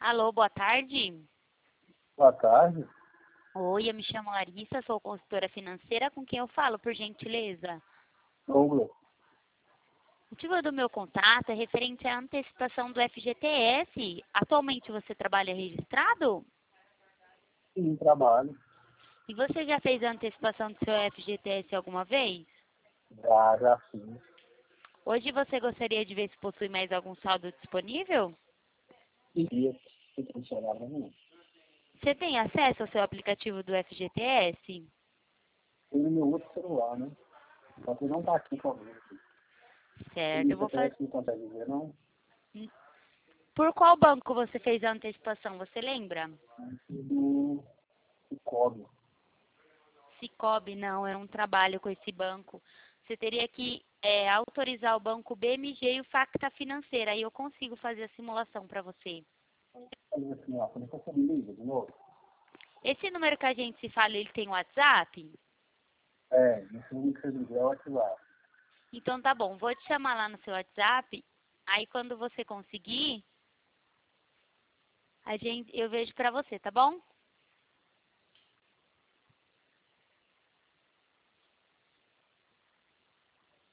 Alô, boa tarde. Boa tarde. Oi, eu me chamo Larissa, sou consultora financeira. Com quem eu falo, por gentileza? Douglas. O motivo do meu contato é referente à antecipação do FGTS. Atualmente você trabalha registrado? Sim, trabalho. E você já fez a antecipação do seu FGTS alguma vez? Já fiz. Hoje você gostaria de ver se possui mais algum saldo disponível? Queria que funcionava pra mim. Você tem acesso ao seu aplicativo do FGTS? Tem no meu outro celular, né? Só que não tá aqui comigo. Certo, Ele eu vou parece fazer. que não consegue ver, não? Por qual banco você fez a antecipação? Você lembra? Do Cicobi. Cicobi, não, eu não trabalho com esse banco. Você teria que autorizar o banco BMG e o Facta Financeira. Aí eu consigo fazer a simulação para você. Falei assim, ó, quando você me liga de novo. Esse número que a gente se fala, ele tem WhatsApp? Nesse número que você ligar é o WhatsApp. Então tá bom, vou te chamar lá no seu WhatsApp. Aí quando você conseguir, eu vejo para você, tá bom?